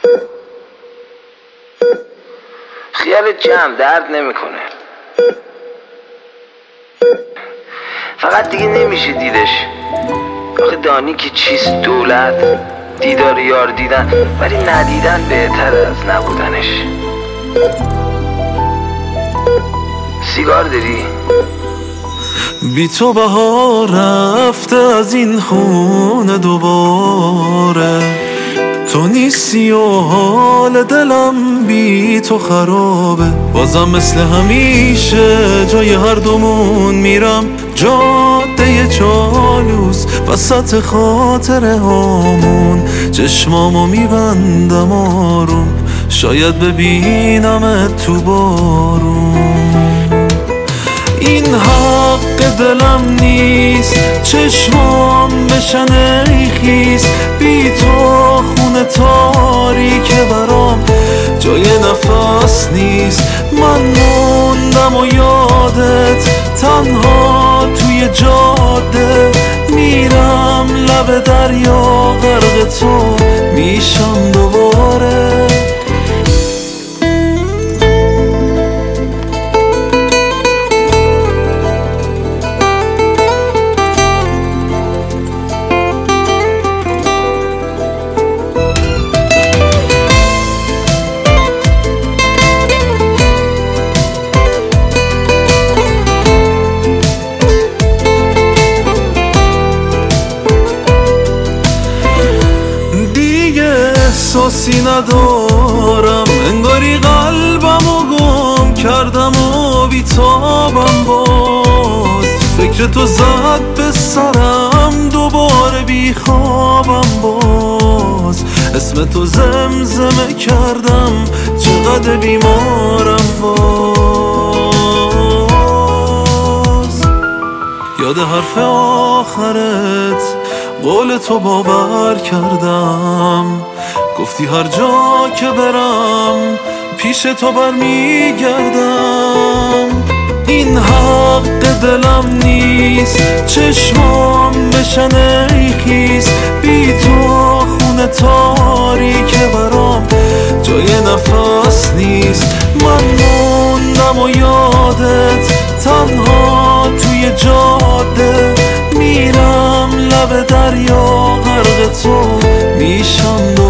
خیالت جمع درد نمیکنه، فقط دیگه نمیشه دیدش. آخه دانی که چیست دولت؟ دیدار یار دیدن، ولی ندیدن بهتر از نبودنش. سیگار داری؟ بی تو بهار رفته از این خونه دوباره، تو نیستی و حال دلم بی تو خرابه. بازم مثل همیشه جای هر دومون میرم، جاده چالوس وسط خاطره هامون. چشمامو میبندم آروم، شاید ببینمت تو بارون. این حق دلم نیست چشمام بشن ای خیس، بی تو خونه تاریک برام جای نفس نیست. من موندم و یادت تنها توی جاده، میرم لب دریا غرق تو میشم دوباره. احساسی ندارم، انگاری قلبمو گم کردم و بیتابم. باز فکر تو زد به سرم، دوباره بیخوابم. باز اسم تو زمزمه کردم، چقدر بیمارم. باز یاد حرف آخرت قول تو باور کردم، گفتی هر جا که برم پیش تو برمیگردم. این حق دلم نیست چشمام بشن ای خیس، بی تو خونه تاریک برام جای نفس نیست. من موندم و یادت تنها توی جاده، میرم لب دریا غرق تو میشم.